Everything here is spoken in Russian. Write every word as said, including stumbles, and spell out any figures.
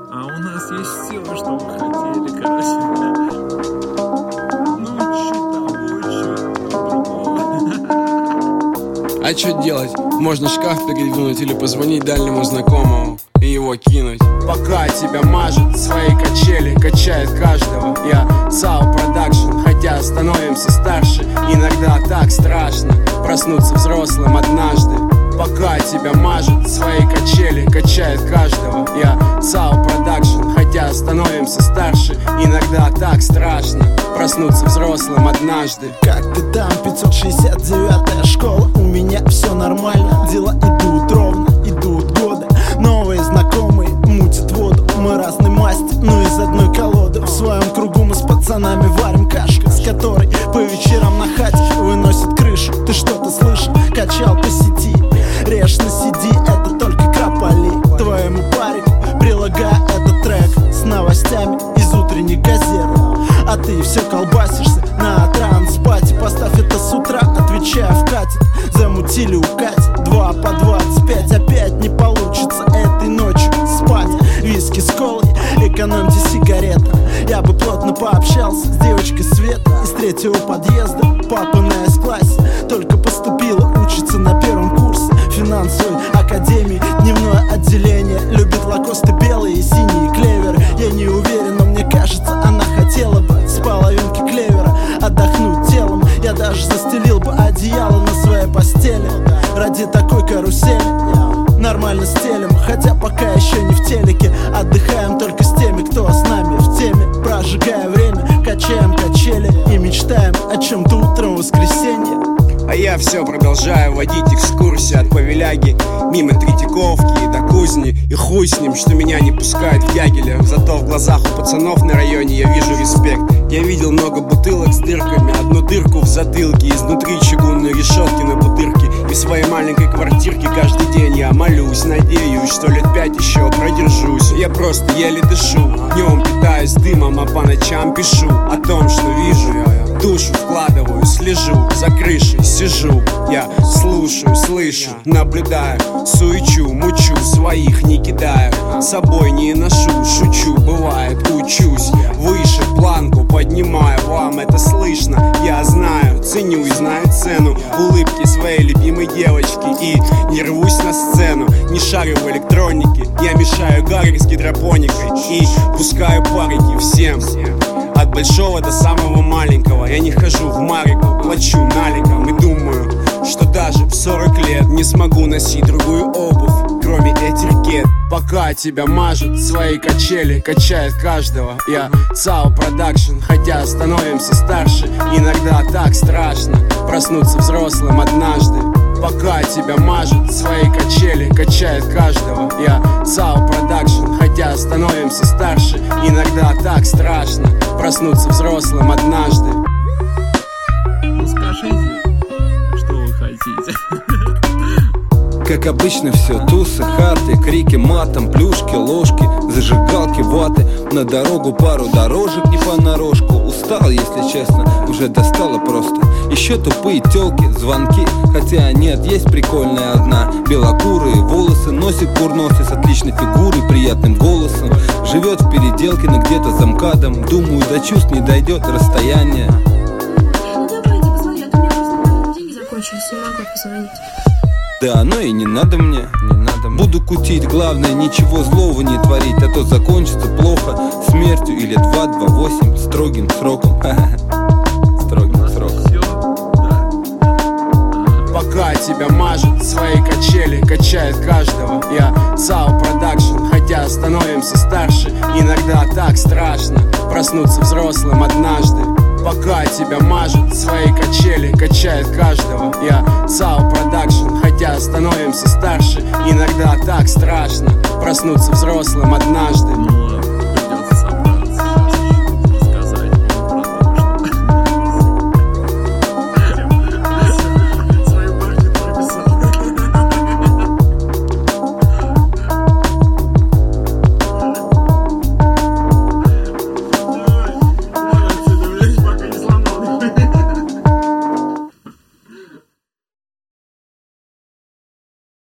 А у нас есть все, что вы хотели, короче. Ну, чуть того, чуть другого. А что делать? Можно шкаф передвинуть или позвонить дальнему знакомому и его кинуть. Пока тебя мажет, свои качели качает каждого. Я Сау Продакшн, хотя становимся старше. Иногда так страшно проснуться взрослым однажды. Пока тебя мажет, свои качели качает каждого. Я Сау Продакшн, хотя становимся старше. Иногда так страшно проснуться взрослым однажды. Как ты там, пятьсот шестьдесят девятая школа? У меня все нормально, дела идут ровно, идут годы. Новые знакомые мутят воду, мы разной масти, но из одной колоды. В своем кругу мы с пацанами варим кашку, с которой по вечерам на хате выносит крышу. Ты что-то слышал? Качал по сети, режь на си ди, это только крополи. Твоему парику прилагаю этот трек с новостями из утренних газет. А ты все колбасишься на транспате. Поставь это с утра, отвечая в кате. Замутили у Кати два по двадцать пять. Опять не получится этой ночью спать. Виски с колой, экономьте сигареты. Я бы плотно пообщался с девочкой Света из третьего подъезда. Папа на С-классе только поступила, учится на первом курсе финансовой академии. Дневное отделение, любит лакосты белые и синие клеверы. Я не уверен, но мне кажется, она хотела бы с половинки клевера отдохнуть телом. Я даже застелил бы одеяло на своей постели ради такой карусели. Нормально стелим, хотя пока еще не в телеке. Отдыхаем только с теми, кто с нами в теме. Прожигая время, качаем качели и мечтаем о чем-то утром в воскресенье. А я все продолжаю водить экскурсии от Павеляги мимо Третьяковки до Кузни. И хуй с ним, что меня не пускают в Ягеля. Зато в глазах у пацанов на районе я вижу респект. Я видел много бутылок с дырками, одну дырку в затылке, изнутри чугунной решетки на бутырке. И в своей маленькой квартирке каждый день я молюсь, надеюсь, что лет пять еще продержусь. Я просто еле дышу, днем питаюсь дымом, а по ночам пишу о том, что вижу. Душу вкладываю, слежу, за крышей сижу. Я слушаю, слышу, наблюдаю, суечу, мучу, своих не кидаю, с собой не ношу, шучу, бывает, учусь, выше планку поднимаю, вам это слышно, я знаю, ценю и знаю цену улыбки своей любимой девочки. И не рвусь на сцену, не шарю в электронике, я мешаю гарри с гидропоникой и пускаю парики всем. От большого до самого маленького. Я не хожу в Марику, плачу наликом и думаю, что даже в сорок лет не смогу носить другую обувь, кроме этикет. Пока тебя мажут, свои качели качает каждого. Я Сау Продакшн, хотя становимся старше. Иногда так страшно проснуться взрослым однажды. Пока тебя мажут, свои качели качает каждого. Я Сау Продакшн, хотя становимся старше. Иногда так страшно проснуться взрослым однажды. Ну скажите, что вы хотите. Как обычно все, тусы, харты, крики матом, плюшки, ложки, зажигалки, ваты. На дорогу пару дорожек не понарошку. Устал, если честно, уже достало просто. Еще тупые тёлки, звонки, хотя нет, есть прикольная одна. Белокурые волосы, носит курносый с отличной фигурой, приятным голосом. Живет в переделке, но где-то за МКАДом. Думаю, до чувств не дойдет расстояние. Ну давайте позвони, а то у меня просто деньги закончились, не могу позвонить. Да оно и не надо мне, не надо мне. Буду кутить, главное ничего злого не творить, а то закончится плохо смертью или два, два, восемь строгим сроком. Строгим сроком. Пока тебя мажут, свои качели качает каждого. Я Сау Продакшн, хотя становимся старше. Иногда так страшно проснуться взрослым однажды. Пока тебя мажут, свои качели качает каждого. Я Сау Продакшн, хотя становимся старше. Иногда так страшно проснуться взрослым однажды.